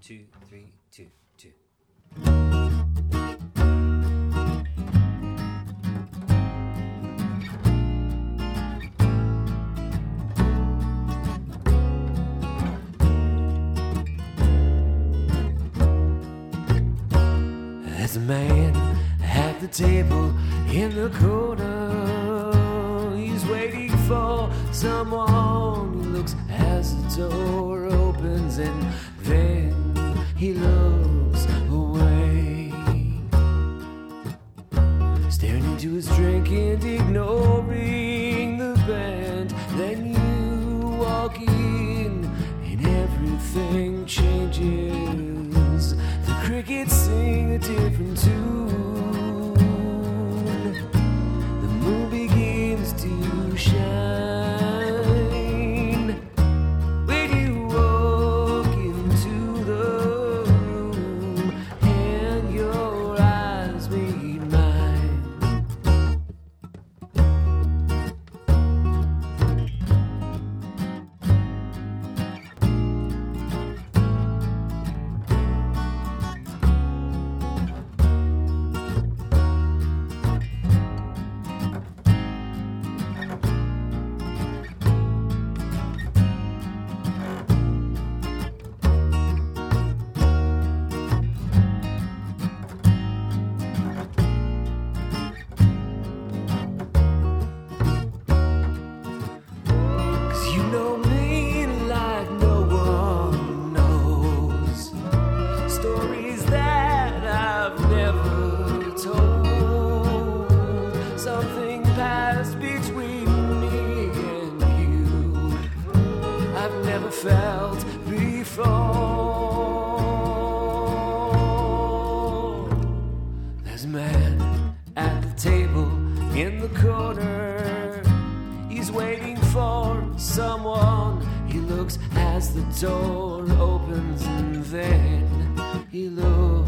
2, 3, 2, 2. There's a man at the table in the corner. He's waiting for someone. He looks as the door opens and then he looks away, staring into his drink and ignoring the band. Then you walk in and everything changes. The crickets sing a different tune. The moon begins to shine when you walk into the room and your eyes meet mine. You know me like no one knows. Stories that I've never told. Something passed between me and you I've never felt before. There's a man at the table in the corner. He's waiting for someone. He looks as the door opens and then he looks